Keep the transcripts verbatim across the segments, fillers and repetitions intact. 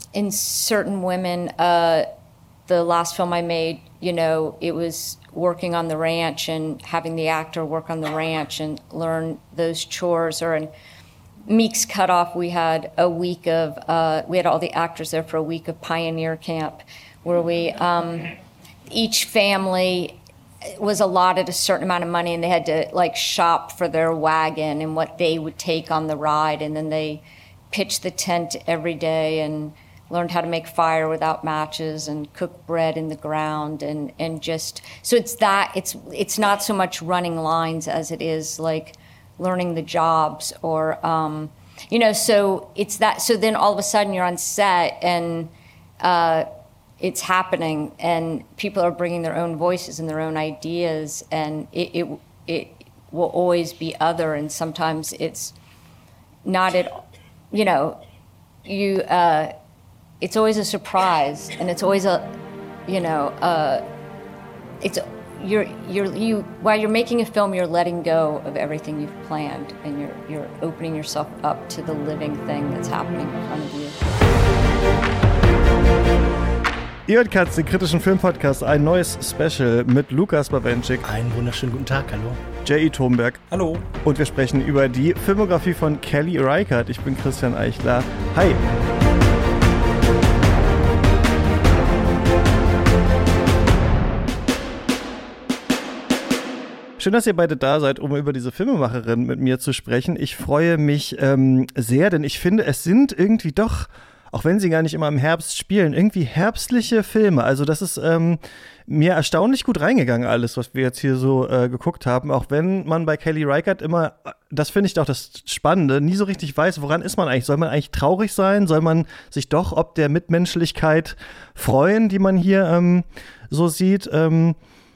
in certain women, uh, the last film I made, you know, it was working on the ranch and having the actor work on the ranch and learn those chores. Or in Meek's Cutoff, we had a week of, uh, we had all the actors there for a week of pioneer camp, where we, um, each family was allotted a certain amount of money, and they had to like shop for their wagon and what they would take on the ride. And then they pitched the tent every day and learned how to make fire without matches and cook bread in the ground, and, and just, so it's that, it's it's not so much running lines as it is like learning the jobs, or, um, you know, so it's that, so then all of a sudden you're on set and uh, it's happening and people are bringing their own voices and their own ideas, and it, it, it will always be other, and sometimes it's not at, you know, you, uh, it's always a surprise, and it's always a, you know, uh, it's you're you're you while you're making a film, you're letting go of everything you've planned, and you're you're opening yourself up to the living thing that's happening in front of you. Ihr hört Katz, den kritischen Filmpodcast, ein neues Special mit Lukas Bawenschik. Einen wunderschönen guten Tag, hallo. J E. Thomberg. Hallo. Und wir sprechen über die Filmografie von Kelly Reichardt. Ich bin Christian Eichler. Hi. Schön, dass ihr beide da seid, um über diese Filmemacherin mit mir zu sprechen. Ich freue mich ähm, sehr, denn ich finde, es sind irgendwie doch, auch wenn sie gar nicht immer im Herbst spielen, irgendwie herbstliche Filme. Also das ist ähm, mir erstaunlich gut reingegangen, alles, was wir jetzt hier so äh, geguckt haben. Auch wenn man bei Kelly Reichardt immer, das finde ich doch das Spannende, nie so richtig weiß, woran ist man eigentlich? Soll man eigentlich traurig sein? Soll man sich doch ob der Mitmenschlichkeit freuen, die man hier ähm, so sieht? Ähm,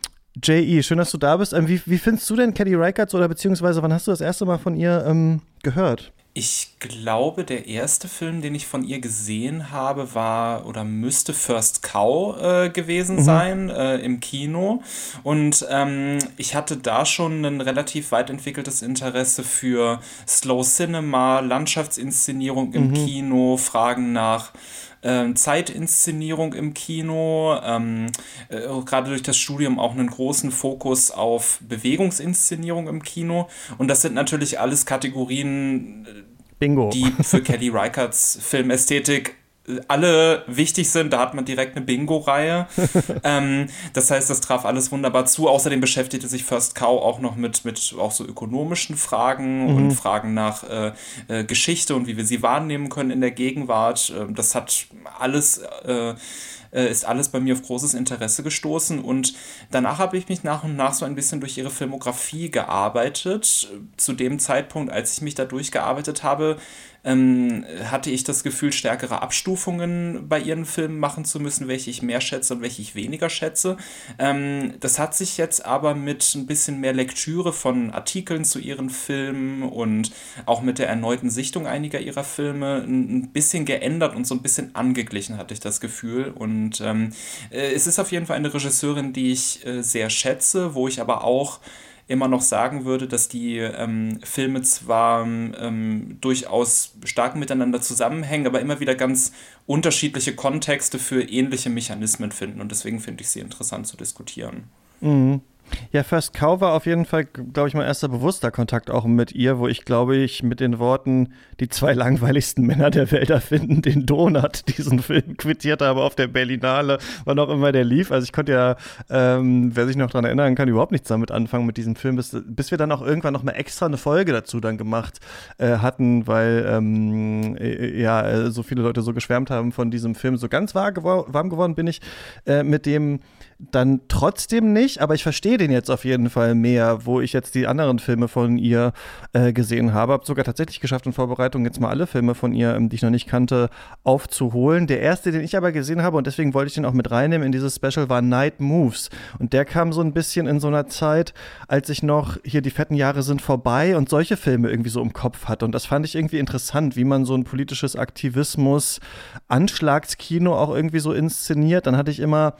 J E, schön, dass du da bist. Ähm, wie, wie findest du denn Kelly Reichardt, oder beziehungsweise wann hast du das erste Mal von ihr ähm, gehört? Ich glaube, der erste Film, den ich von ihr gesehen habe, war oder müsste First Cow äh, gewesen mhm. sein äh, im Kino. Und ähm, ich hatte da schon ein relativ weit entwickeltes Interesse für Slow Cinema, Landschaftsinszenierung im mhm. Kino, Fragen nach Ähm, Zeitinszenierung im Kino, ähm, äh, gerade durch das Studium auch einen großen Fokus auf Bewegungsinszenierung im Kino. Und das sind natürlich alles Kategorien, Bingo. die für Kelly Reichardts Filmästhetik alle wichtig sind. Da hat man direkt eine Bingo-Reihe. ähm, das heißt, das traf alles wunderbar zu. Außerdem beschäftigte sich First Cow auch noch mit, mit auch so ökonomischen Fragen mhm. und Fragen nach äh, äh, Geschichte und wie wir sie wahrnehmen können in der Gegenwart. Äh, das hat alles äh, ist alles bei mir auf großes Interesse gestoßen, und danach habe ich mich nach und nach so ein bisschen durch ihre Filmografie gearbeitet. Zu dem Zeitpunkt, als ich mich da durchgearbeitet habe, ähm, hatte ich das Gefühl, stärkere Abstufungen bei ihren Filmen machen zu müssen, welche ich mehr schätze und welche ich weniger schätze. Ähm, das hat sich jetzt aber mit ein bisschen mehr Lektüre von Artikeln zu ihren Filmen und auch mit der erneuten Sichtung einiger ihrer Filme ein, ein bisschen geändert und so ein bisschen angeglichen, hatte ich das Gefühl. Und ähm, äh, es ist auf jeden Fall eine Regisseurin, die ich äh, sehr schätze, wo ich aber auch immer noch sagen würde, dass die ähm, Filme zwar ähm, durchaus stark miteinander zusammenhängen, aber immer wieder ganz unterschiedliche Kontexte für ähnliche Mechanismen finden, und deswegen finde ich sie interessant zu diskutieren. Mhm. Ja, First Cow war auf jeden Fall, glaube ich, mein erster bewusster Kontakt auch mit ihr, wo ich, glaube ich, mit den Worten "die zwei langweiligsten Männer der Welt erfinden den Donut" diesen Film quittiert habe auf der Berlinale, wann auch immer der lief. Also ich konnte ja, ähm, wer sich noch daran erinnern kann, überhaupt nichts damit anfangen mit diesem Film, bis, bis wir dann auch irgendwann noch mal extra eine Folge dazu dann gemacht äh, hatten, weil ähm, äh, ja so viele Leute so geschwärmt haben von diesem Film. So ganz warm, gewor- warm geworden bin ich äh, mit dem dann trotzdem nicht, aber ich verstehe den jetzt auf jeden Fall mehr, wo ich jetzt die anderen Filme von ihr äh, gesehen habe. Habe sogar tatsächlich geschafft, in Vorbereitung jetzt mal alle Filme von ihr, die ich noch nicht kannte, aufzuholen. Der erste, den ich aber gesehen habe, und deswegen wollte ich den auch mit reinnehmen in dieses Special, war Night Moves. Und der kam so ein bisschen in so einer Zeit, als ich noch hier "Die fetten Jahre sind vorbei" und solche Filme irgendwie so im Kopf hatte. Und das fand ich irgendwie interessant, wie man so ein politisches Aktivismus, Anschlagskino auch irgendwie so inszeniert. Dann hatte ich immer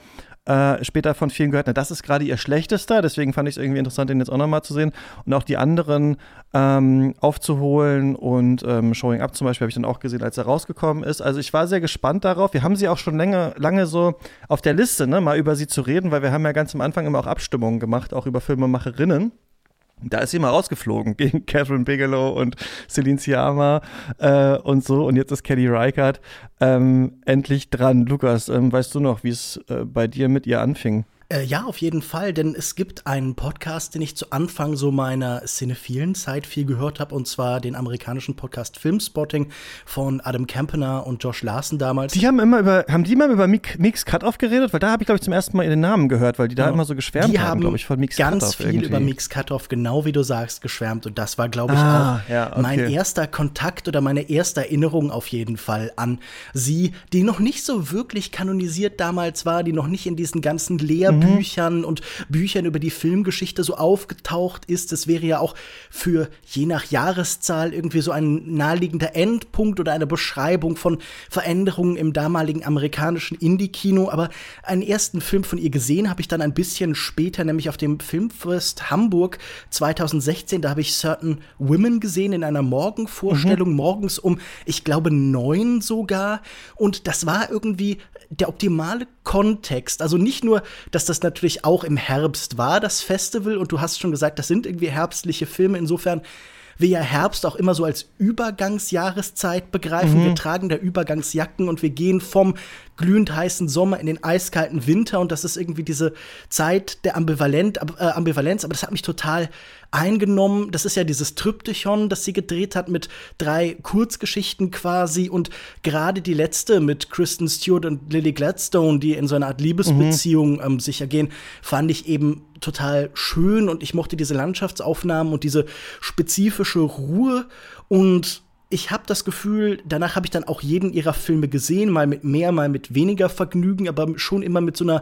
äh, später von vielen gehört, na, das ist gerade ihr schlechtester, deswegen fand ich es irgendwie interessant, den jetzt auch nochmal zu sehen und auch die anderen ähm, aufzuholen und ähm, Showing Up zum Beispiel habe ich dann auch gesehen, als er rausgekommen ist. Also ich war sehr gespannt darauf. Wir haben sie auch schon länger, lange so auf der Liste, ne, mal über sie zu reden, weil wir haben ja ganz am Anfang immer auch Abstimmungen gemacht, auch über Filmemacherinnen. Da ist sie mal rausgeflogen gegen Catherine Bigelow und Celine Sciamma äh, und so. Und jetzt ist Kelly Reichardt ähm, endlich dran. Lukas, ähm, weißt du noch, wie es äh, bei dir mit ihr anfing? Äh, ja, auf jeden Fall, denn es gibt einen Podcast, den ich zu Anfang so meiner cinephilen Zeit viel gehört habe, und zwar den amerikanischen Podcast Filmspotting von Adam Campaner und Josh Larsen damals. Die haben immer über, haben die immer über Meeks Cutoff geredet? Weil da habe ich, glaube ich, zum ersten Mal ihren Namen gehört, weil die da ja. immer so geschwärmt die haben, glaube ich, von Meeks Cutoff. Die haben ganz viel irgendwie. über Meeks Cutoff, genau wie du sagst, geschwärmt, und das war, glaube ich, ah, auch ja, okay. mein erster Kontakt oder meine erste Erinnerung auf jeden Fall an sie, die noch nicht so wirklich kanonisiert damals war, die noch nicht in diesen ganzen Lehrbüchern mhm. und Büchern über die Filmgeschichte so aufgetaucht ist. Das wäre ja auch für je nach Jahreszahl irgendwie so ein naheliegender Endpunkt oder eine Beschreibung von Veränderungen im damaligen amerikanischen Indie-Kino. Aber einen ersten Film von ihr gesehen habe ich dann ein bisschen später, nämlich auf dem Filmfest Hamburg zweitausendsechzehn. Da habe ich Certain Women gesehen in einer Morgenvorstellung, mhm. morgens um, ich glaube, neun sogar. Und das war irgendwie der optimale Kontext. Also nicht nur, dass das natürlich auch im Herbst war, das Festival, und du hast schon gesagt, das sind irgendwie herbstliche Filme, insofern wir ja Herbst auch immer so als Übergangsjahreszeit begreifen. Mhm. Wir tragen da Übergangsjacken und wir gehen vom glühend heißen Sommer in den eiskalten Winter, und das ist irgendwie diese Zeit der Ambivalent, äh, Ambivalenz, aber das hat mich total eingenommen. Das ist ja dieses Triptychon, das sie gedreht hat mit drei Kurzgeschichten quasi, und gerade die letzte mit Kristen Stewart und Lily Gladstone, die in so einer Art Liebesbeziehung ähm, sich ergehen, fand ich eben total schön, und ich mochte diese Landschaftsaufnahmen und diese spezifische Ruhe, und ich habe das Gefühl, danach habe ich dann auch jeden ihrer Filme gesehen, mal mit mehr, mal mit weniger Vergnügen, aber schon immer mit so einer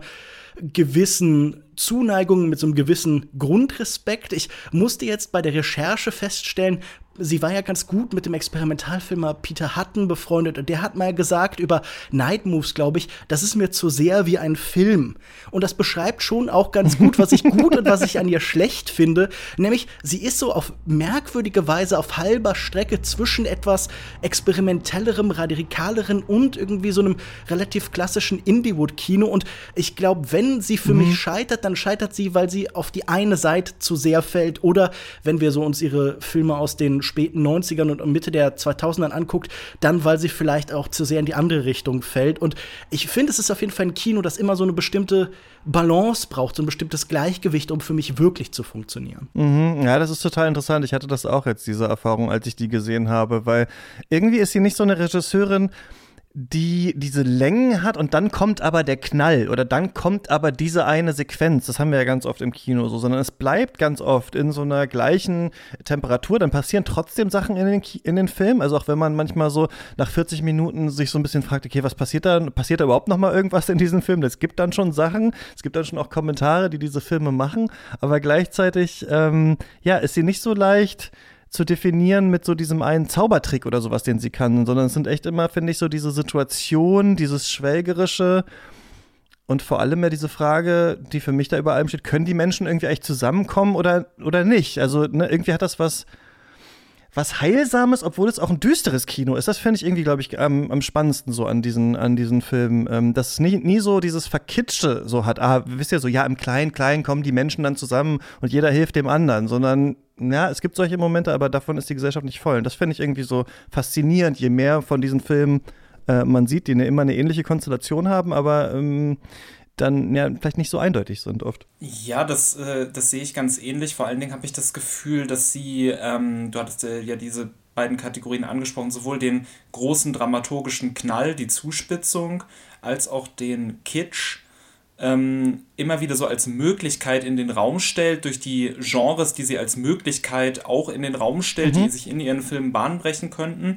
gewissen Zuneigung, mit so einem gewissen Grundrespekt. Ich musste jetzt bei der Recherche feststellen, sie war ja ganz gut mit dem Experimentalfilmer Peter Hutton befreundet, und der hat mal gesagt über Night Moves, glaube ich, das ist mir zu sehr wie ein Film. Und das beschreibt schon auch ganz gut, was ich gut und was ich an ihr schlecht finde. Nämlich, sie ist so auf merkwürdige Weise auf halber Strecke zwischen etwas experimentellerem, radikaleren und irgendwie so einem relativ klassischen Indie-Wood-Kino. Und ich glaube, wenn sie für mhm. mich scheitert, dann scheitert sie, weil sie auf die eine Seite zu sehr fällt. Oder wenn wir so uns ihre Filme aus den späten neunzigern und Mitte der zweitausendern anguckt, dann, weil sie vielleicht auch zu sehr in die andere Richtung fällt. Und ich finde, es ist auf jeden Fall ein Kino, das immer so eine bestimmte Balance braucht, so ein bestimmtes Gleichgewicht, um für mich wirklich zu funktionieren. Mhm, ja, das ist total interessant. Ich hatte das auch jetzt, diese Erfahrung, als ich die gesehen habe, weil irgendwie ist sie nicht so eine Regisseurin, die diese Längen hat, und dann kommt aber der Knall oder dann kommt aber diese eine Sequenz. Das haben wir ja ganz oft im Kino so, sondern es bleibt ganz oft in so einer gleichen Temperatur. Dann passieren trotzdem Sachen in den, in den Film. Also auch wenn man manchmal so nach vierzig Minuten sich so ein bisschen fragt, okay, was passiert da? Passiert da überhaupt noch mal irgendwas in diesem Film? Es gibt dann schon Sachen, es gibt dann schon auch Kommentare, die diese Filme machen, aber gleichzeitig, ähm, ja, ist sie nicht so leicht zu definieren mit so diesem einen Zaubertrick oder sowas, den sie kann, sondern es sind echt immer, finde ich, so diese Situationen, dieses Schwelgerische und vor allem ja diese Frage, die für mich da über allem steht, können die Menschen irgendwie echt zusammenkommen oder, oder nicht? Also ne, irgendwie hat das was, was Heilsames, obwohl es auch ein düsteres Kino ist. Das finde ich irgendwie, glaube ich, am, am spannendsten so an diesen, an diesen Filmen, ähm, dass es nie, nie so dieses Verkitschte so hat. Ah, wisst ihr so, ja, im Kleinen, Kleinen kommen die Menschen dann zusammen und jeder hilft dem anderen, sondern ja, es gibt solche Momente, aber davon ist die Gesellschaft nicht voll. Und das finde ich irgendwie so faszinierend, je mehr von diesen Filmen äh, man sieht, die eine, immer eine ähnliche Konstellation haben, aber ähm, dann ja vielleicht nicht so eindeutig sind oft. Ja, das, äh, das sehe ich ganz ähnlich. Vor allen Dingen habe ich das Gefühl, dass sie, ähm, du hattest äh, ja diese beiden Kategorien angesprochen, sowohl den großen dramaturgischen Knall, die Zuspitzung, als auch den Kitsch, ähm, immer wieder so als Möglichkeit in den Raum stellt, durch die Genres, die sie als Möglichkeit auch in den Raum stellt, mhm. die sich in ihren Filmen Bahn brechen könnten.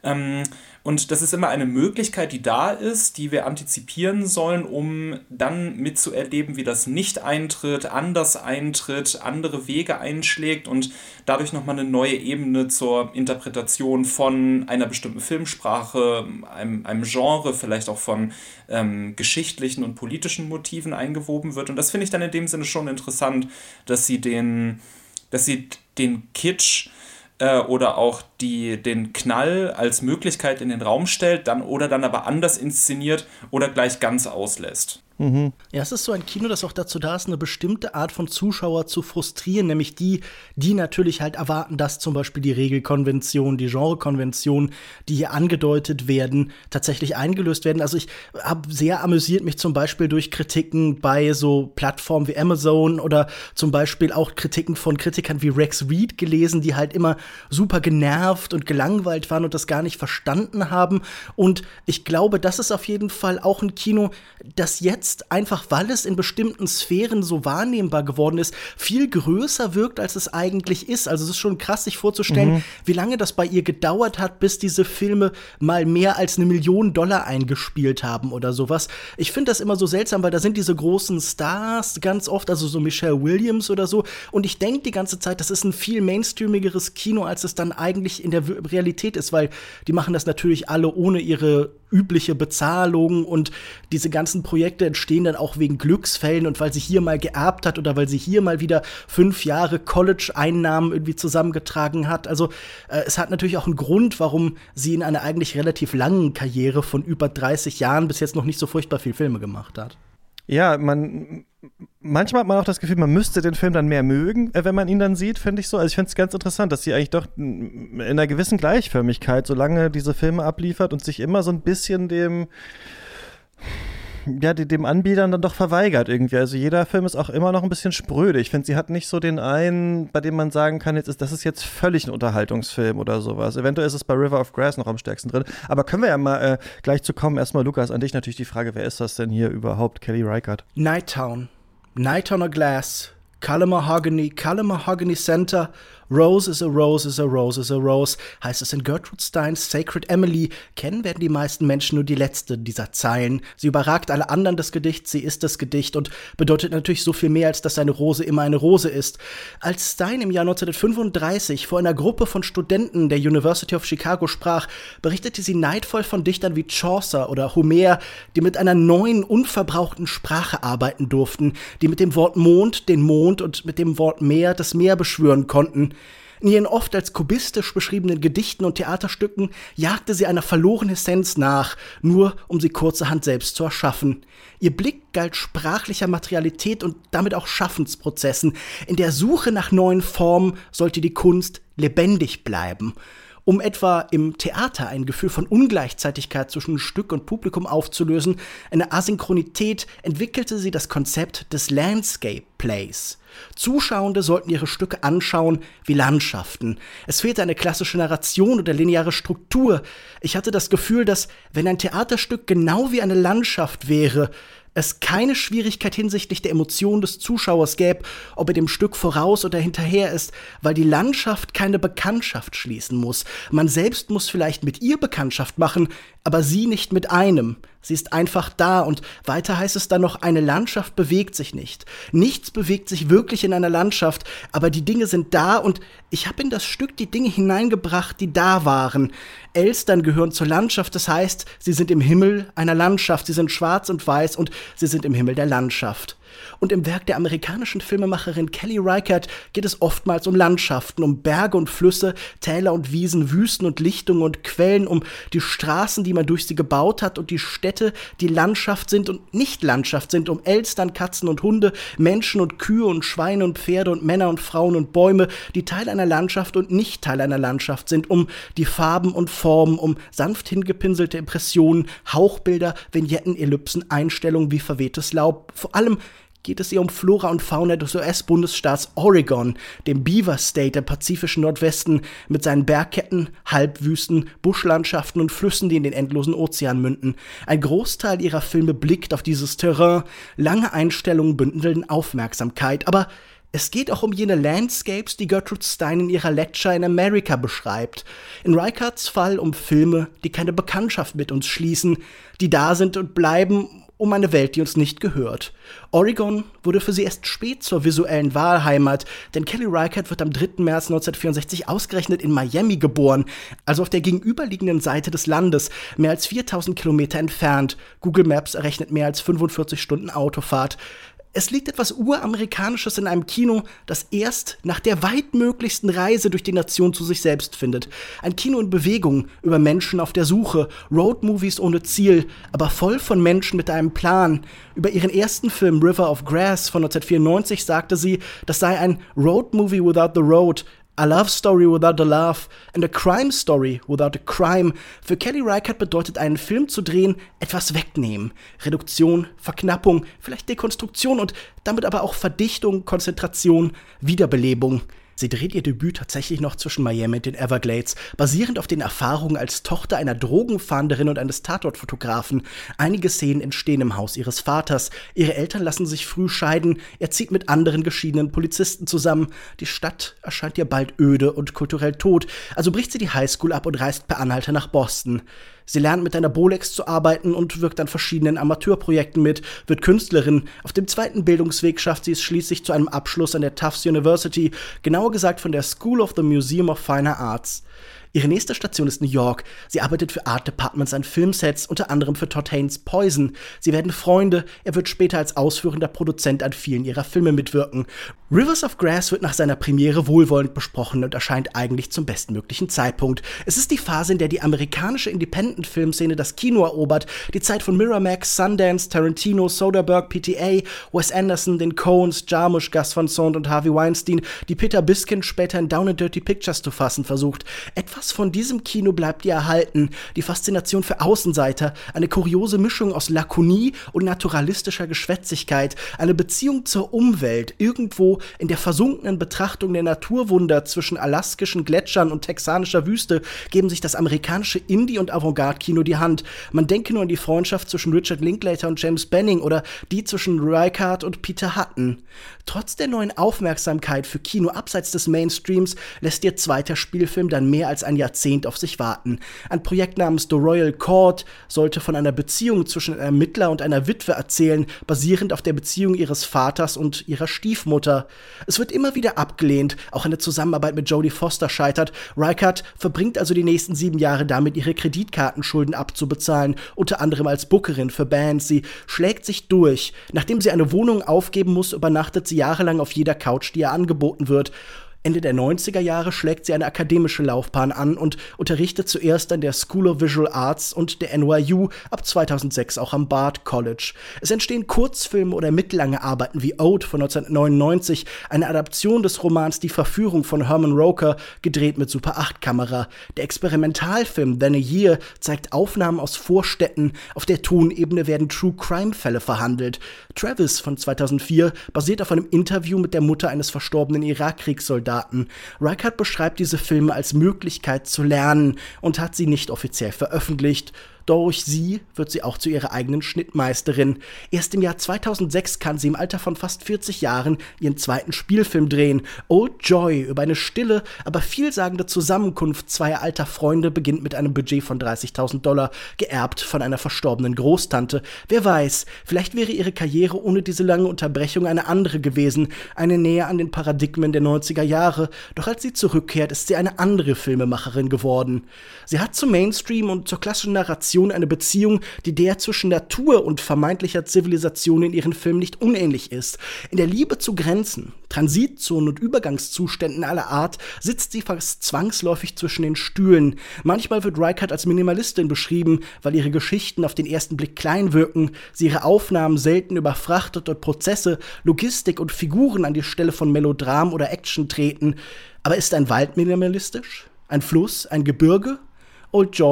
Ähm, und das ist immer eine Möglichkeit, die da ist, die wir antizipieren sollen, um dann mitzuerleben, wie das nicht eintritt, anders eintritt, andere Wege einschlägt und dadurch nochmal eine neue Ebene zur Interpretation von einer bestimmten Filmsprache, einem, einem Genre, vielleicht auch von ähm, geschichtlichen und politischen Motiven eingewoben wird. Und das finde ich dann in dem Sinne schon interessant, dass sie den, dass sie den Kitsch oder auch die, den Knall als Möglichkeit in den Raum stellt, dann oder dann aber anders inszeniert oder gleich ganz auslässt. Mhm. Ja, es ist so ein Kino, das auch dazu da ist, eine bestimmte Art von Zuschauer zu frustrieren, nämlich die, die natürlich halt erwarten, dass zum Beispiel die Regelkonvention, die Genrekonvention, die hier angedeutet werden, tatsächlich eingelöst werden. Also ich habe sehr amüsiert mich zum Beispiel durch Kritiken bei so Plattformen wie Amazon oder zum Beispiel auch Kritiken von Kritikern wie Rex Reed gelesen, die halt immer super genervt und gelangweilt waren und das gar nicht verstanden haben. Und ich glaube, das ist auf jeden Fall auch ein Kino, das jetzt einfach, weil es in bestimmten Sphären so wahrnehmbar geworden ist, viel größer wirkt, als es eigentlich ist. Also es ist schon krass, sich vorzustellen, mhm. wie lange das bei ihr gedauert hat, bis diese Filme mal mehr als eine Million Dollar eingespielt haben oder sowas. Ich finde das immer so seltsam, weil da sind diese großen Stars ganz oft, also so Michelle Williams oder so. Und ich denke die ganze Zeit, das ist ein viel mainstreamigeres Kino, als es dann eigentlich in der Realität ist, weil die machen das natürlich alle ohne ihre übliche Bezahlung und diese ganzen Projekte entstehen dann auch wegen Glücksfällen und weil sie hier mal geerbt hat oder weil sie hier mal wieder fünf Jahre College-Einnahmen irgendwie zusammengetragen hat. Also äh, es hat natürlich auch einen Grund, warum sie in einer eigentlich relativ langen Karriere von über dreißig Jahren bis jetzt noch nicht so furchtbar viel Filme gemacht hat. Ja, man manchmal hat man auch das Gefühl, man müsste den Film dann mehr mögen, wenn man ihn dann sieht, finde ich so. Also ich finde es ganz interessant, dass sie eigentlich doch in einer gewissen Gleichförmigkeit so lange diese Filme abliefert und sich immer so ein bisschen dem ja, dem Anbietern dann doch verweigert irgendwie. Also jeder Film ist auch immer noch ein bisschen spröde. Ich finde, sie hat nicht so den einen, bei dem man sagen kann, jetzt ist, das ist jetzt völlig ein Unterhaltungsfilm oder sowas. Eventuell ist es bei River of Grass noch am stärksten drin. Aber können wir ja mal äh, gleich zu kommen. Erstmal, Lukas, an dich natürlich die Frage, wer ist das denn hier überhaupt? Kelly Reichardt. Night Town. Night on a Glass. Color Mahogany. Color Mahogany Center. Rose is a Rose is a Rose is a Rose, heißt es in Gertrude Steins Sacred Emily. Kennen werden die meisten Menschen nur die letzte dieser Zeilen. Sie überragt alle anderen des Gedichts, sie ist das Gedicht und bedeutet natürlich so viel mehr, als dass eine Rose immer eine Rose ist. Als Stein im Jahr neunzehnhundertfünfunddreißig vor einer Gruppe von Studenten der University of Chicago sprach, berichtete sie neidvoll von Dichtern wie Chaucer oder Homer, die mit einer neuen, unverbrauchten Sprache arbeiten durften, die mit dem Wort Mond den Mond und mit dem Wort Meer das Meer beschwören konnten. In ihren oft als kubistisch beschriebenen Gedichten und Theaterstücken jagte sie einer verlorenen Essenz nach, nur um sie kurzerhand selbst zu erschaffen. Ihr Blick galt sprachlicher Materialität und damit auch Schaffensprozessen. In der Suche nach neuen Formen sollte die Kunst lebendig bleiben. Um etwa im Theater ein Gefühl von Ungleichzeitigkeit zwischen Stück und Publikum aufzulösen, eine Asynchronität, entwickelte sie das Konzept des Landscape Plays. Zuschauende sollten ihre Stücke anschauen wie Landschaften. Es fehlte eine klassische Narration oder lineare Struktur. Ich hatte das Gefühl, dass, wenn ein Theaterstück genau wie eine Landschaft wäre, es keine Schwierigkeit hinsichtlich der Emotionen des Zuschauers gäbe, ob er dem Stück voraus oder hinterher ist, weil die Landschaft keine Bekanntschaft schließen muss. Man selbst muss vielleicht mit ihr Bekanntschaft machen, aber sie nicht mit einem. Sie ist einfach da und weiter heißt es dann noch, eine Landschaft bewegt sich nicht. Nichts bewegt sich wirklich in einer Landschaft, aber die Dinge sind da und ich habe in das Stück die Dinge hineingebracht, die da waren. Elstern gehören zur Landschaft, das heißt, sie sind im Himmel einer Landschaft, sie sind schwarz und weiß und sie sind im Himmel der Landschaft. Und im Werk der amerikanischen Filmemacherin Kelly Reichardt geht es oftmals um Landschaften, um Berge und Flüsse, Täler und Wiesen, Wüsten und Lichtungen und Quellen, um die Straßen, die man durch sie gebaut hat und die Städte, die Landschaft sind und nicht Landschaft sind, um Elstern, Katzen und Hunde, Menschen und Kühe und Schweine und Pferde und Männer und Frauen und Bäume, die Teil einer Landschaft und nicht Teil einer Landschaft sind, um die Farben und Formen, um sanft hingepinselte Impressionen, Hauchbilder, Vignetten, Ellipsen, Einstellungen wie verwehtes Laub. Vor allem geht es ihr um Flora und Fauna des U S-Bundesstaats Oregon, dem Beaver State der pazifischen Nordwesten, mit seinen Bergketten, Halbwüsten, Buschlandschaften und Flüssen, die in den endlosen Ozean münden. Ein Großteil ihrer Filme blickt auf dieses Terrain, lange Einstellungen bündeln Aufmerksamkeit, aber Es geht auch um jene Landscapes, die Gertrude Stein in ihrer Lecture in America beschreibt. In Reicherts Fall um Filme, die keine Bekanntschaft mit uns schließen, die da sind und bleiben, um eine Welt, die uns nicht gehört. Oregon wurde für sie erst spät zur visuellen Wahlheimat, denn Kelly Reichardt wird am dritten März neunzehnhundertvierundsechzig ausgerechnet in Miami geboren, also auf der gegenüberliegenden Seite des Landes, mehr als viertausend Kilometer entfernt. Google Maps errechnet mehr als fünfundvierzig Stunden Autofahrt. Es liegt etwas Uramerikanisches in einem Kino, das erst nach der weitmöglichsten Reise durch die Nation zu sich selbst findet. Ein Kino in Bewegung, über Menschen auf der Suche, Roadmovies ohne Ziel, aber voll von Menschen mit einem Plan. Über ihren ersten Film River of Grass von neunzehnhundertvierundneunzig sagte sie, das sei ein Roadmovie without the road, a love story without a love and a crime story without a crime. Für Kelly Reichardt bedeutet einen Film zu drehen, etwas wegnehmen. Reduktion, Verknappung, vielleicht Dekonstruktion und damit aber auch Verdichtung, Konzentration, Wiederbelebung. Sie dreht ihr Debüt tatsächlich noch zwischen Miami und den Everglades, basierend auf den Erfahrungen als Tochter einer Drogenfahnderin und eines Tatortfotografen. Einige Szenen entstehen im Haus ihres Vaters. Ihre Eltern lassen sich früh scheiden. Er zieht mit anderen geschiedenen Polizisten zusammen. Die Stadt erscheint ihr bald öde und kulturell tot. Also bricht sie die Highschool ab und reist per Anhalter nach Boston. Sie lernt mit einer Bolex zu arbeiten und wirkt an verschiedenen Amateurprojekten mit, wird Künstlerin. Auf dem zweiten Bildungsweg schafft sie es schließlich zu einem Abschluss an der Tufts University, genauer gesagt von der School of the Museum of Fine Arts. Ihre nächste Station ist New York. Sie arbeitet für Art Departments an Filmsets, unter anderem für Todd Haynes' Poison. Sie werden Freunde. Er wird später als ausführender Produzent an vielen ihrer Filme mitwirken. Rivers of Grass wird nach seiner Premiere wohlwollend besprochen und erscheint eigentlich zum bestmöglichen Zeitpunkt. Es ist die Phase, in der die amerikanische Independent-Filmszene das Kino erobert. Die Zeit von Miramax, Sundance, Tarantino, Soderbergh, P T A, Wes Anderson, den Coens, Jarmusch, Gus Van Sant und Harvey Weinstein, die Peter Biskind später in Down and Dirty Pictures zu fassen versucht. Etwas von diesem Kino bleibt ihr erhalten. Die Faszination für Außenseiter, eine kuriose Mischung aus Lakonie und naturalistischer Geschwätzigkeit, eine Beziehung zur Umwelt, irgendwo in der versunkenen Betrachtung der Naturwunder zwischen alaskischen Gletschern und texanischer Wüste geben sich das amerikanische Indie- und Avantgarde-Kino die Hand. Man denke nur an die Freundschaft zwischen Richard Linklater und James Benning oder die zwischen Reichardt und Peter Hutton. Trotz der neuen Aufmerksamkeit für Kino abseits des Mainstreams lässt ihr zweiter Spielfilm dann mehr als ein Jahrzehnt auf sich warten. Ein Projekt namens The Royal Court sollte von einer Beziehung zwischen einem Ermittler und einer Witwe erzählen, basierend auf der Beziehung ihres Vaters und ihrer Stiefmutter. Es wird immer wieder abgelehnt, auch eine Zusammenarbeit mit Jodie Foster scheitert. Reichardt verbringt also die nächsten sieben Jahre damit, ihre Kreditkartenschulden abzubezahlen, unter anderem als Bookerin für Bands. Sie schlägt sich durch. Nachdem sie eine Wohnung aufgeben muss, übernachtet sie jahrelang auf jeder Couch, die ihr angeboten wird. Ende der neunziger Jahre schlägt sie eine akademische Laufbahn an und unterrichtet zuerst an der School of Visual Arts und der N Y U, ab zweitausendsechs auch am Bard College. Es entstehen Kurzfilme oder mittellange Arbeiten wie Ode von neunzehnhundertneunundneunzig, eine Adaption des Romans Die Verführung von Herman Roker, gedreht mit Super acht Kamera. Der Experimentalfilm Then a Year zeigt Aufnahmen aus Vorstädten. Auf der Tonebene werden True-Crime-Fälle verhandelt. Travis von zweitausendvier basiert auf einem Interview mit der Mutter eines verstorbenen Irakkriegssoldaten. Reichardt beschreibt diese Filme als Möglichkeit zu lernen und hat sie nicht offiziell veröffentlicht. Durch sie wird sie auch zu ihrer eigenen Schnittmeisterin. Erst im Jahr zweitausendsechs kann sie im Alter von fast vierzig Jahren ihren zweiten Spielfilm drehen. Old Joy über eine stille, aber vielsagende Zusammenkunft zweier alter Freunde beginnt mit einem Budget von dreißigtausend Dollar, geerbt von einer verstorbenen Großtante. Wer weiß, vielleicht wäre ihre Karriere ohne diese lange Unterbrechung eine andere gewesen, eine näher an den Paradigmen der neunziger Jahre. Doch als sie zurückkehrt, ist sie eine andere Filmemacherin geworden. Sie hat zum Mainstream und zur klassischen Narration eine Beziehung, die der zwischen Natur und vermeintlicher Zivilisation in ihren Filmen nicht unähnlich ist. In der Liebe zu Grenzen, Transitzonen und Übergangszuständen aller Art sitzt sie fast zwangsläufig zwischen den Stühlen. Manchmal wird Reichardt als Minimalistin beschrieben, weil ihre Geschichten auf den ersten Blick klein wirken, sie ihre Aufnahmen selten überfrachtet und Prozesse, Logistik und Figuren an die Stelle von Melodram oder Action treten. Aber ist ein Wald minimalistisch? Ein Fluss? Ein Gebirge? Old Joy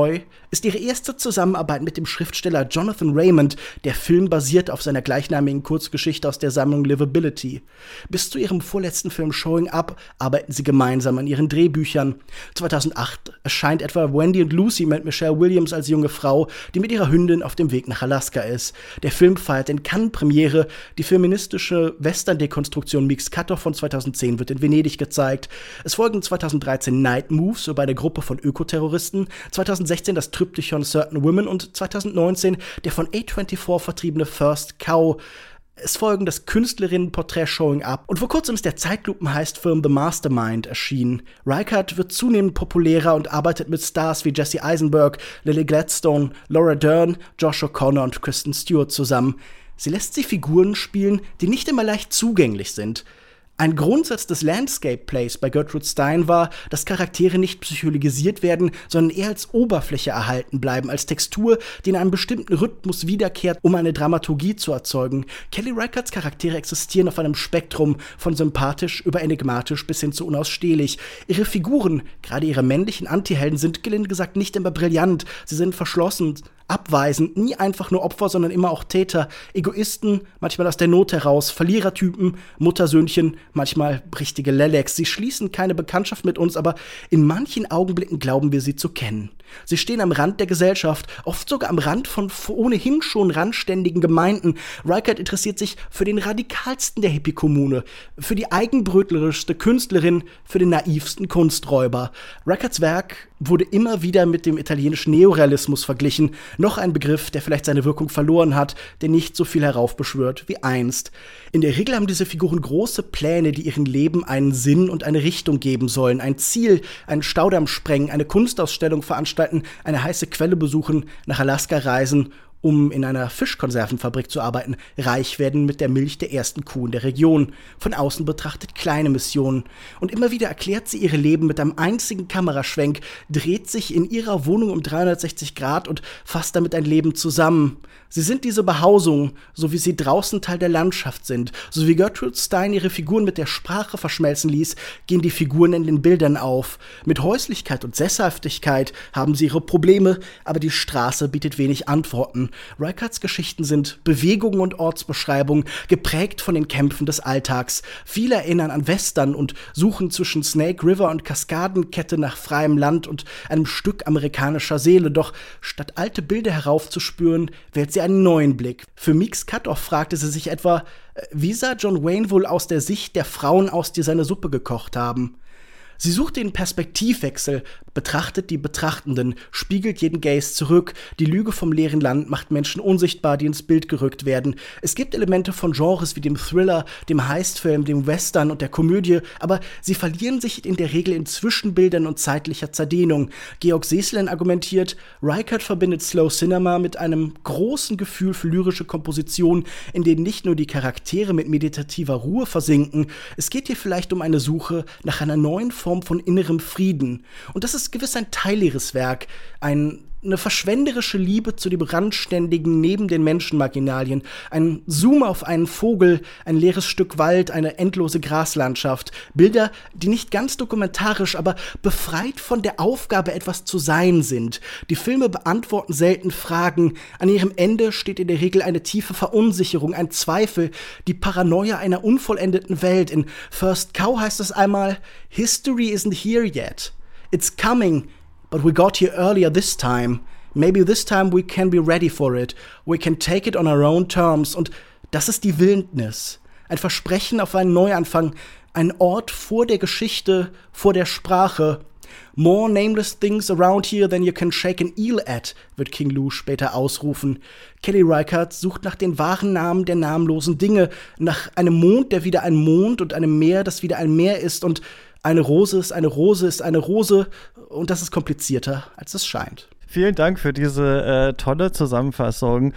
ist ihre erste Zusammenarbeit mit dem Schriftsteller Jonathan Raymond. Der Film basiert auf seiner gleichnamigen Kurzgeschichte aus der Sammlung Livability. Bis zu ihrem vorletzten Film Showing Up arbeiten sie gemeinsam an ihren Drehbüchern. zweitausendacht erscheint etwa Wendy und Lucy mit Michelle Williams als junge Frau, die mit ihrer Hündin auf dem Weg nach Alaska ist. Der Film feiert in Cannes Premiere. Die feministische Western-Dekonstruktion Meek's Cutoff von zweitausendzehn wird in Venedig gezeigt. Es folgen zweitausenddreizehn Night Moves über eine Gruppe von Ökoterroristen, zweitausendsechzehn das Tryptychon Certain Women und zweitausendneunzehn der von A vierundzwanzig vertriebene First Cow. Es folgen das Künstlerinnenporträt Showing Up und vor kurzem ist der Zeitlupen-Heist-Film The Mastermind erschienen. Reichardt wird zunehmend populärer und arbeitet mit Stars wie Jesse Eisenberg, Lily Gladstone, Laura Dern, Josh O'Connor und Kristen Stewart zusammen. Sie lässt sie Figuren spielen, die nicht immer leicht zugänglich sind. Ein Grundsatz des Landscape Plays bei Gertrude Stein war, dass Charaktere nicht psychologisiert werden, sondern eher als Oberfläche erhalten bleiben, als Textur, die in einem bestimmten Rhythmus wiederkehrt, um eine Dramaturgie zu erzeugen. Kelly Reichardts Charaktere existieren auf einem Spektrum von sympathisch über enigmatisch bis hin zu unausstehlich. Ihre Figuren, gerade ihre männlichen Antihelden, sind gelinde gesagt nicht immer brillant. Sie sind verschlossen, abweisend, nie einfach nur Opfer, sondern immer auch Täter, Egoisten, manchmal aus der Not heraus, Verlierertypen, Muttersöhnchen, manchmal richtige Leleks. Sie schließen keine Bekanntschaft mit uns, aber in manchen Augenblicken glauben wir sie zu kennen. Sie stehen am Rand der Gesellschaft, oft sogar am Rand von ohnehin schon randständigen Gemeinden. Reichardt interessiert sich für den radikalsten der Hippie-Kommune, für die eigenbrötlerischste Künstlerin, für den naivsten Kunsträuber. Reichardts Werk wurde immer wieder mit dem italienischen Neorealismus verglichen, noch ein Begriff, der vielleicht seine Wirkung verloren hat, der nicht so viel heraufbeschwört wie einst. In der Regel haben diese Figuren große Pläne, die ihrem Leben einen Sinn und eine Richtung geben sollen, ein Ziel, einen Staudamm sprengen, eine Kunstausstellung veranstalten, eine heiße Quelle besuchen, nach Alaska reisen, um in einer Fischkonservenfabrik zu arbeiten, reich werden mit der Milch der ersten Kuh in der Region. Von außen betrachtet kleine Missionen. Und immer wieder erklärt sie ihre Leben mit einem einzigen Kameraschwenk, dreht sich in ihrer Wohnung um dreihundertsechzig Grad und fasst damit ein Leben zusammen. Sie sind diese Behausung, so wie sie draußen Teil der Landschaft sind. So wie Gertrude Stein ihre Figuren mit der Sprache verschmelzen ließ, gehen die Figuren in den Bildern auf. Mit Häuslichkeit und Sesshaftigkeit haben sie ihre Probleme, aber die Straße bietet wenig Antworten. Reichards Geschichten sind Bewegungen und Ortsbeschreibungen, geprägt von den Kämpfen des Alltags. Viele erinnern an Western und suchen zwischen Snake River und Kaskadenkette nach freiem Land und einem Stück amerikanischer Seele. Doch statt alte Bilder heraufzuspüren, wählt sie einen neuen Blick. Für Meek's Cutoff fragte sie sich etwa, wie sah John Wayne wohl aus der Sicht der Frauen aus, die seine Suppe gekocht haben? Sie sucht den Perspektivwechsel, betrachtet die Betrachtenden, spiegelt jeden Gaze zurück. Die Lüge vom leeren Land macht Menschen unsichtbar, die ins Bild gerückt werden. Es gibt Elemente von Genres wie dem Thriller, dem Heistfilm, dem Western und der Komödie, aber sie verlieren sich in der Regel in Zwischenbildern und zeitlicher Zerdehnung. Georg Seeslen argumentiert, Reichardt verbindet Slow Cinema mit einem großen Gefühl für lyrische Komposition, in denen nicht nur die Charaktere mit meditativer Ruhe versinken. Es geht hier vielleicht um eine Suche nach einer neuen Form von innerem Frieden. Und das ist gewiss ein Teil ihres Werk, ein, eine verschwenderische Liebe zu dem Randständigen neben den Menschenmarginalien, ein Zoom auf einen Vogel, ein leeres Stück Wald, eine endlose Graslandschaft. Bilder, die nicht ganz dokumentarisch, aber befreit von der Aufgabe, etwas zu sein sind. Die Filme beantworten selten Fragen. An ihrem Ende steht in der Regel eine tiefe Verunsicherung, ein Zweifel, die Paranoia einer unvollendeten Welt. In First Cow heißt es einmal, History isn't here yet. It's coming, but we got here earlier this time. Maybe this time we can be ready for it. We can take it on our own terms. Und das ist die Wildnis. Ein Versprechen auf einen Neuanfang. Ein Ort vor der Geschichte, vor der Sprache. More nameless things around here than you can shake an eel at, wird King Lou später ausrufen. Kelly Reichardt sucht nach den wahren Namen der namenlosen Dinge, nach einem Mond, der wieder ein Mond und einem Meer, das wieder ein Meer ist und eine Rose ist eine Rose ist eine Rose und das ist komplizierter, als es scheint. Vielen Dank für diese äh, tolle Zusammenfassung.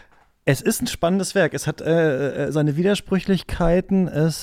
Es ist ein spannendes Werk. Es hat äh, seine Widersprüchlichkeiten. Es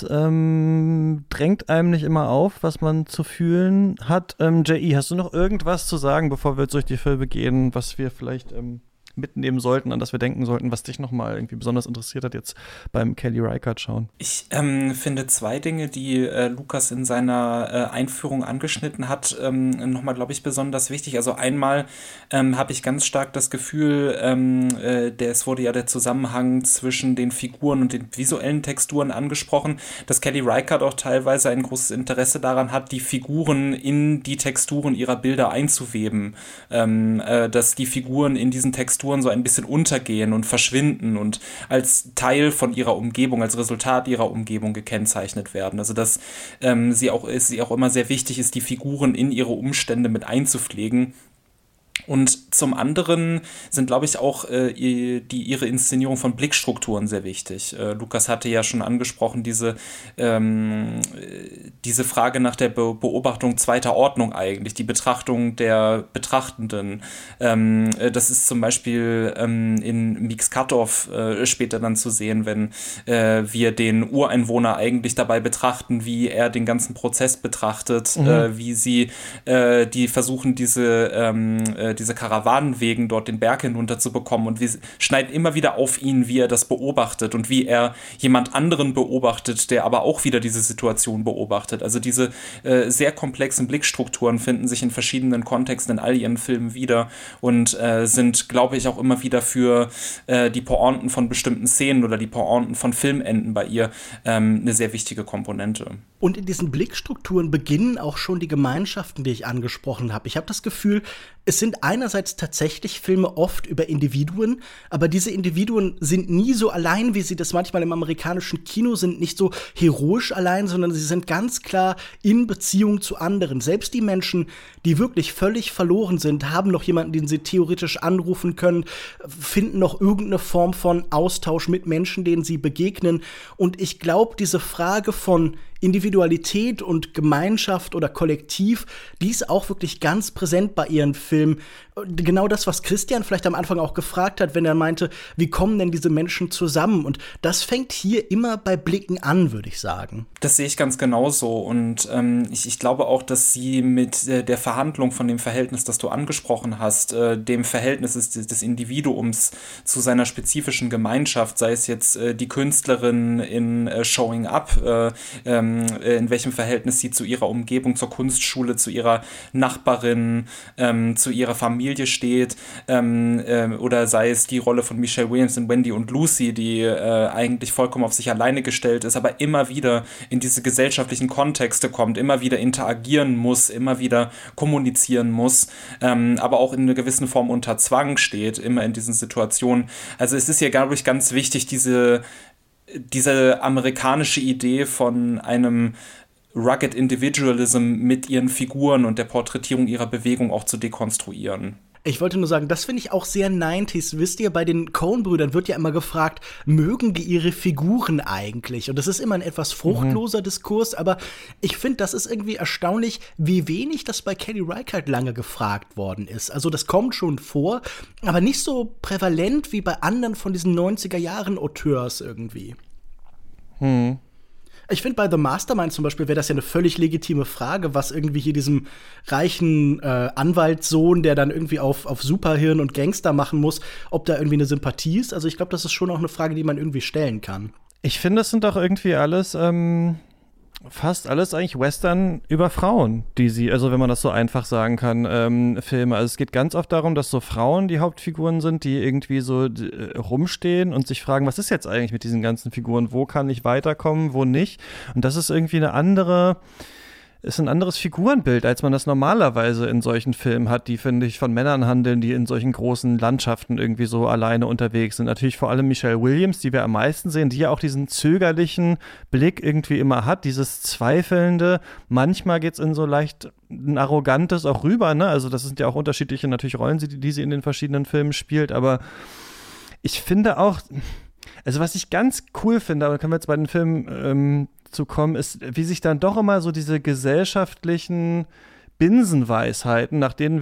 ähm, drängt einem nicht immer auf, was man zu fühlen hat. Ähm, J E, hast du noch irgendwas zu sagen, bevor wir jetzt durch die Filme gehen, was wir vielleicht ähm, mitnehmen sollten, an das wir denken sollten, was dich nochmal irgendwie besonders interessiert hat jetzt beim Kelly Reichardt schauen? Ich ähm, finde zwei Dinge, die äh, Lukas in seiner äh, Einführung angeschnitten hat, ähm, nochmal, glaube ich, besonders wichtig. Also einmal ähm, habe ich ganz stark das Gefühl, ähm, äh, der, es wurde ja der Zusammenhang zwischen den Figuren und den visuellen Texturen angesprochen, dass Kelly Reichardt auch teilweise ein großes Interesse daran hat, die Figuren in die Texturen ihrer Bilder einzuweben, ähm, äh, dass die Figuren in diesen Texturen so ein bisschen untergehen und verschwinden und als Teil von ihrer Umgebung, als Resultat ihrer Umgebung gekennzeichnet werden. Also dass ähm, sie auch, es sie auch immer sehr wichtig ist, die Figuren in ihre Umstände mit einzupflegen. Und zum anderen sind, glaube ich, auch äh, die, ihre Inszenierung von Blickstrukturen sehr wichtig. Äh, Lukas hatte ja schon angesprochen, diese, ähm, diese Frage nach der Be- Beobachtung zweiter Ordnung eigentlich, die Betrachtung der Betrachtenden. Ähm, äh, das ist zum Beispiel ähm, in Meeks Cutoff äh, später dann zu sehen, wenn äh, wir den Ureinwohner eigentlich dabei betrachten, wie er den ganzen Prozess betrachtet, mhm. äh, wie sie äh, die versuchen, diese ähm, diese Karawanenwegen dort den Berg hinunter zu bekommen und wir schneiden immer wieder auf ihn, wie er das beobachtet und wie er jemand anderen beobachtet, der aber auch wieder diese Situation beobachtet. Also diese äh, sehr komplexen Blickstrukturen finden sich in verschiedenen Kontexten in all ihren Filmen wieder und äh, sind, glaube ich, auch immer wieder für äh, die Pointen von bestimmten Szenen oder die Pointen von Filmenden bei ihr ähm, eine sehr wichtige Komponente. Und in diesen Blickstrukturen beginnen auch schon die Gemeinschaften, die ich angesprochen habe. Ich habe das Gefühl, es sind einerseits tatsächlich Filme oft über Individuen, aber diese Individuen sind nie so allein, wie sie das manchmal im amerikanischen Kino sind, nicht so heroisch allein, sondern sie sind ganz klar in Beziehung zu anderen. Selbst die Menschen, die wirklich völlig verloren sind, haben noch jemanden, den sie theoretisch anrufen können, finden noch irgendeine Form von Austausch mit Menschen, denen sie begegnen. Und ich glaube, diese Frage von Individualität und Gemeinschaft oder Kollektiv, die ist auch wirklich ganz präsent bei ihren Filmen. Genau das, was Christian vielleicht am Anfang auch gefragt hat, wenn er meinte, wie kommen denn diese Menschen zusammen? Und das fängt hier immer bei Blicken an, würde ich sagen. Das sehe ich ganz genauso. Und ähm, ich, ich glaube auch, dass sie mit äh, der Verhandlung von dem Verhältnis, das du angesprochen hast, äh, dem Verhältnis des, des Individuums zu seiner spezifischen Gemeinschaft, sei es jetzt äh, die Künstlerin in äh, Showing Up, äh, ähm, in welchem Verhältnis sie zu ihrer Umgebung, zur Kunstschule, zu ihrer Nachbarin, ähm, zu ihrer Familie steht, ähm, äh, oder sei es die Rolle von Michelle Williams in Wendy und Lucy, die äh, eigentlich vollkommen auf sich alleine gestellt ist, aber immer wieder in diese gesellschaftlichen Kontexte kommt, immer wieder interagieren muss, immer wieder kommunizieren muss, ähm, aber auch in einer gewissen Form unter Zwang steht, immer in diesen Situationen. Also es ist hier, glaube ich, ganz wichtig, diese, diese amerikanische Idee von einem Rugged Individualism mit ihren Figuren und der Porträtierung ihrer Bewegung auch zu dekonstruieren. Ich wollte nur sagen, das finde ich auch sehr neunziger. Wisst ihr, bei den Coen-Brüdern wird ja immer gefragt, mögen die ihre Figuren eigentlich? Und das ist immer ein etwas fruchtloser mhm. Diskurs, aber ich finde, das ist irgendwie erstaunlich, wie wenig das bei Kelly Reichardt lange gefragt worden ist. Also das kommt schon vor, aber nicht so prävalent wie bei anderen von diesen neunziger-Jahren-Auteurs irgendwie. Hm. Ich finde, bei The Mastermind zum Beispiel wäre das ja eine völlig legitime Frage, was irgendwie hier diesem reichen äh, Anwaltssohn, der dann irgendwie auf, auf Superhirn und Gangster machen muss, ob da irgendwie eine Sympathie ist. Also ich glaube, das ist schon auch eine Frage, die man irgendwie stellen kann. Ich finde, das sind doch irgendwie alles ähm fast alles eigentlich Western über Frauen, die sie, also wenn man das so einfach sagen kann, ähm, Filme. Also es geht ganz oft darum, dass so Frauen die Hauptfiguren sind, die irgendwie so die, äh, rumstehen und sich fragen, was ist jetzt eigentlich mit diesen ganzen Figuren? Wo kann ich weiterkommen, wo nicht? Und das ist irgendwie eine andere ist ein anderes Figurenbild, als man das normalerweise in solchen Filmen hat, die, finde ich, von Männern handeln, die in solchen großen Landschaften irgendwie so alleine unterwegs sind. Natürlich vor allem Michelle Williams, die wir am meisten sehen, die ja auch diesen zögerlichen Blick irgendwie immer hat, dieses Zweifelnde. Manchmal geht es in so leicht ein Arrogantes auch rüber, ne? Also das sind ja auch unterschiedliche natürlich Rollen, die, die sie in den verschiedenen Filmen spielt, aber ich finde auch, also was ich ganz cool finde, aber da können wir jetzt bei den Filmen ähm, zu kommen, ist, wie sich dann doch immer so diese gesellschaftlichen Binsenweisheiten, nach denen wir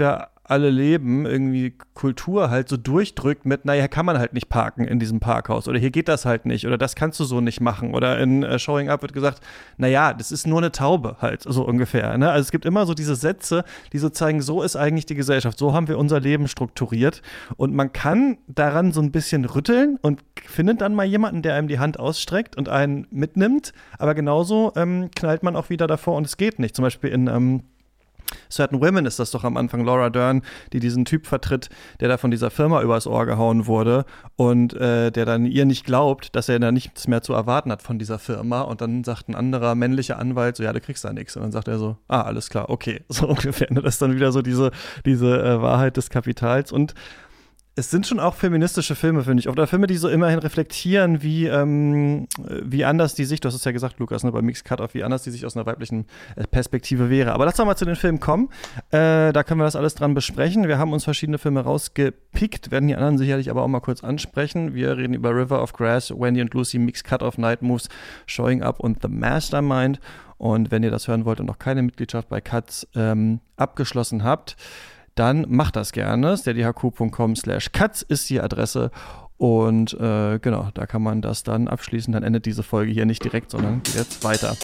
alle leben, irgendwie Kultur halt so durchdrückt mit, naja, kann man halt nicht parken in diesem Parkhaus oder hier geht das halt nicht oder das kannst du so nicht machen oder in äh, Showing Up wird gesagt, naja, das ist nur eine Taube halt, so ungefähr. Ne? Also es gibt immer so diese Sätze, die so zeigen, so ist eigentlich die Gesellschaft, so haben wir unser Leben strukturiert und man kann daran so ein bisschen rütteln und findet dann mal jemanden, der einem die Hand ausstreckt und einen mitnimmt, aber genauso ähm, knallt man auch wieder davor und es geht nicht. Zum Beispiel in ähm, Certain Women ist das doch am Anfang Laura Dern, die diesen Typ vertritt, der da von dieser Firma übers Ohr gehauen wurde und äh, der dann ihr nicht glaubt, dass er da nichts mehr zu erwarten hat von dieser Firma und dann sagt ein anderer männlicher Anwalt so, ja, du kriegst da nichts und dann sagt er so, ah, alles klar, okay, so ungefähr. Das ist dann wieder so diese, diese äh, Wahrheit des Kapitals und es sind schon auch feministische Filme, finde ich. Oder Filme, die so immerhin reflektieren, wie, ähm, wie anders die Sicht, du hast es ja gesagt, Lukas, ne, bei Mixed Cut-Off, wie anders die Sicht aus einer weiblichen Perspektive wäre. Aber lass doch mal zu den Filmen kommen. Äh, da können wir das alles dran besprechen. Wir haben uns verschiedene Filme rausgepickt, werden die anderen sicherlich aber auch mal kurz ansprechen. Wir reden über River of Grass, Wendy und Lucy, Mixed Cut-Off, Night Moves, Showing Up und The Mastermind. Und wenn ihr das hören wollt und noch keine Mitgliedschaft bei Katz ähm, abgeschlossen habt, dann macht das gerne. steadyhq.com slash katz ist die Adresse. Und äh, genau, da kann man das dann abschließen. Dann endet diese Folge hier nicht direkt, sondern geht jetzt weiter.